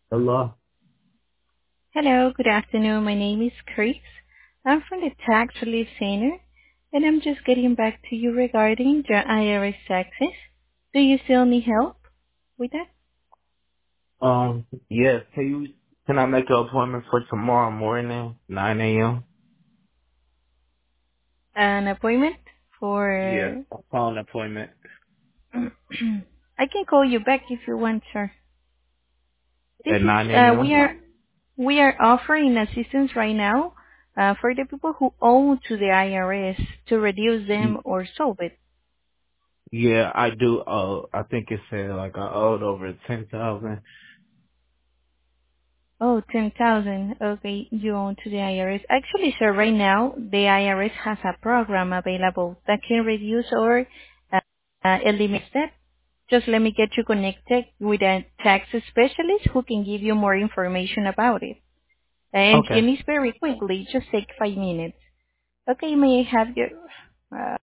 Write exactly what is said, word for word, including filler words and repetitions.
Hello. Hello, good afternoon. My name is Chris. I'm from the Tax Relief Center, and I'm just getting back to you regarding your I R S taxes. Do you still need help with that? Um. Yes. Can you? Can I make an appointment for tomorrow morning, nine a m? An appointment Yeah. for... A phone appointment I can call you back if you want, sir. This at is, nine uh, a.m. we are, we are offering assistance right now, uh, for the people who owe to the I R S to reduce them Y- or solve it. Yeah, I do. Uh, I think it said like I owed over ten thousand. Oh, ten thousand. Okay, you own to the I R S. Actually, sir, right now, the I R S has a program available that can reduce or uh, uh, eliminate that. Just let me get you connected with a tax specialist who can give you more information about it. And, Okay. and it's very quickly, just take five minutes. Okay, may I have your uh,